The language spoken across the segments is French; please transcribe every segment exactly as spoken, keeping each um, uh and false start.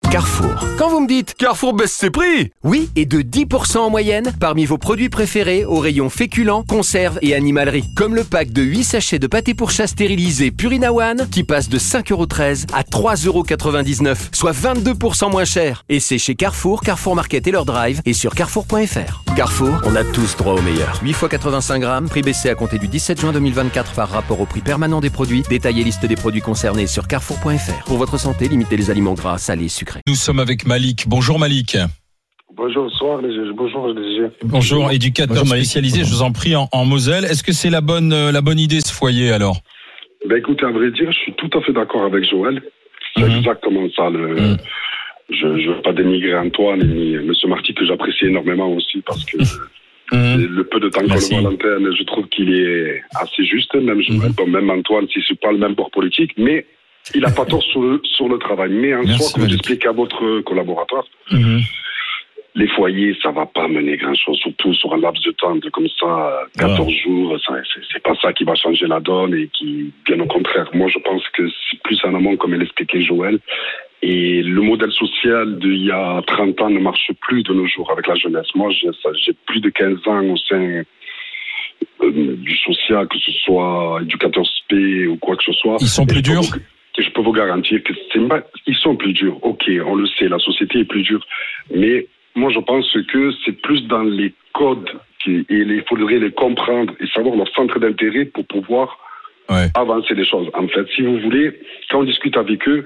Carrefour. Quand vous me dites Carrefour baisse ses prix. oui, et de dix pour cent en moyenne parmi vos produits préférés au rayon féculents, conserves et animalerie. Comme le pack de huit sachets de pâté pour chat stérilisé Purina One qui passe de cinq euros treize à trois euros quatre-vingt-dix-neuf, soit vingt-deux pour cent moins cher. Et c'est chez Carrefour, Carrefour Market et leur drive et sur carrefour point f r. Carrefour, on a tous droit au meilleur. huit fois quatre-vingt-cinq grammes, prix baissé à compter du dix-sept juin deux mille vingt-quatre par rapport au prix permanent des produits. Détail et liste des produits concernés sur carrefour point f r. Pour votre santé, limitez les aliments gras, salés, sucrés. Nous sommes avec Malik. Bonjour Malik. Bonjour, bonsoir les G G. Bonjour les G G. Bonjour, éducateur Bonjour, spécialisé, je vous en prie, en, en Moselle. Est-ce que c'est la bonne, euh, la bonne idée ce foyer alors? Ben écoutez, à vrai dire, je suis tout à fait d'accord avec Joël. C'est Mhm. exactement ça. Le, Mhm. Je ne veux pas dénigrer Antoine ni M. Marty, que j'apprécie énormément aussi, parce que Mhm. le peu de temps qu'on Merci. le voit à l'antenne, je trouve qu'il est assez juste. Même Joël, Mhm. bon, même Antoine, si c'est pas le même bord politique, mais il n'a pas tort sur le, sur le travail. Mais en Merci, soi, comme Malik. j'explique à votre collaborateur, Mhm. les foyers, ça va pas mener grand-chose, surtout sur un laps de temps de comme ça, quatorze jours, ça, c'est, c'est pas ça qui va changer la donne et qui, bien au contraire, moi je pense que c'est plus en amont, comme l'expliquait Joël, et le modèle social d'il y a trente ans ne marche plus de nos jours avec la jeunesse. Moi, j'ai, ça, j'ai plus de quinze ans au sein euh, du social, que ce soit éducateur spé ou quoi que ce soit. Ils sont Et plus je peux durs vous- et je peux vous garantir que c'est pas, ils sont plus durs. Ok, on le sait, la société est plus dure. Mais moi, je pense que c'est plus dans les codes qui, et il faudrait les comprendre et savoir leur centre d'intérêt pour pouvoir Ouais. avancer les choses. En fait, si vous voulez, quand on discute avec eux,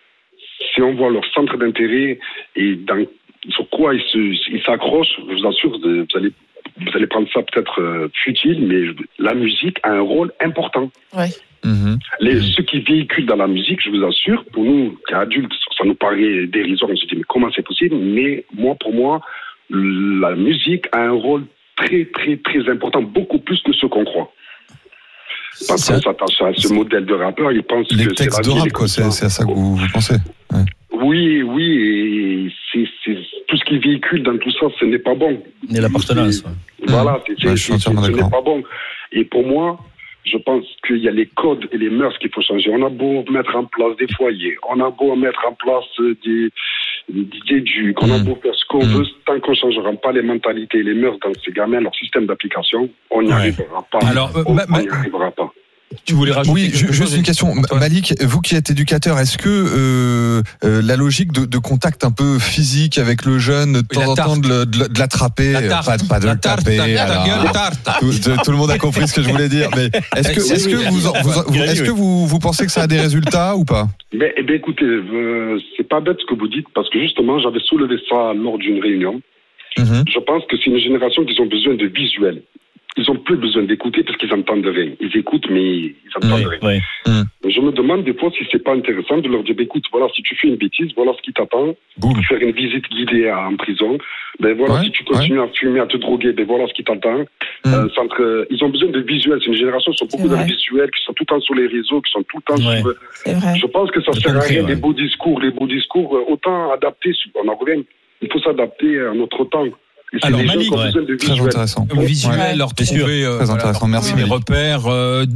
si on voit leur centre d'intérêt et dans, sur quoi ils, se, ils s'accrochent, je vous assure, vous allez, vous allez prendre ça peut-être euh, futile, mais la musique a un rôle important. Ouais. Mhm. Les, Mhm. Ceux qui véhiculent dans la musique, je vous assure, pour nous, adultes, ça nous paraît dérisoire. On se dit, mais comment c'est possible? Mais moi, pour moi, la musique a un rôle très, très, très important, beaucoup plus que ce qu'on croit. Parce C'est- qu'on s'attache à ce modèle de rappeur, ils pensent Les que c'est textes la de vie, rap, elle est quoi, comme c'est, ça. c'est à ça que vous, vous pensez. Ouais. Oui, oui, et c'est, c'est, tout ce qui véhicule dans tout ça, ce n'est pas bon. Et l'appartenance. C'est- Ouais. Voilà, c'est, c'est, Ouais, je suis c'est- entièrement ce n'est d'accord. pas bon. Et pour moi, je pense qu'il y a les codes et les mœurs qu'il faut changer. On a beau mettre en place des foyers, on a beau mettre en place des, des éduques, on a Mm. beau faire ce qu'on Mm. veut, tant qu'on ne changera pas les mentalités et les mœurs dans ces gamins, leur système d'application, on n'y Ouais. arrivera pas. Alors, euh, on ma- ma- n'y arrivera pas. Tu voulais rajouter Oui, quelque ju- chose, juste une question. Antoine? Malik, vous qui êtes éducateur, est-ce que euh, euh, la logique de, de contact un peu physique avec le jeune, de temps la en temps tarte. de, le- de le- de l'attraper, La euh, tarte. pas, de- pas de La le tarte, taper, ta gueule, alors, ta gueule, tarte. tout, tout- tout le monde a compris ce que je voulais dire. Mais est-ce que, est-ce que vous, en- vous, en- vous- est-ce que vous, vous pensez que ça a des résultats ou pas? Mais, eh bien, écoutez, euh, c'est pas bête ce que vous dites, parce que justement, j'avais soulevé ça lors d'une réunion. Mhm. Je pense que c'est une génération qui ont besoin de visuel. Ils ont plus besoin d'écouter parce qu'ils entendent rien. Ils écoutent, mais ils entendent Oui, rien. oui. Je me demande des fois si c'est pas intéressant de leur dire, bah, écoute, voilà, si tu fais une bêtise, voilà ce qui t'attend. Boum. Faire une visite guidée à- en prison. Ben voilà, Ouais, si tu continues à fumer, à te droguer, ben voilà ce qui t'attend. Euh, centre, euh, ils ont besoin de visuel. C'est une génération qui sont beaucoup C'est dans le vrai. visuel, qui sont tout le temps sur les réseaux, qui sont tout le temps Ouais. sur... C'est vrai. Je pense que ça J'ai sert à compris, rien ouais. des beaux discours. Les beaux discours, euh, autant adaptés, on en revient. Il faut s'adapter à notre temps. Et c'est Alors, des gens Malik, qui ont ouais. besoin de Très visuel. intéressant. Visuel, Ouais. leur C'est sûr. trouver euh, Très voilà, intéressant. leur Merci, trouver des Malik. repères. euh,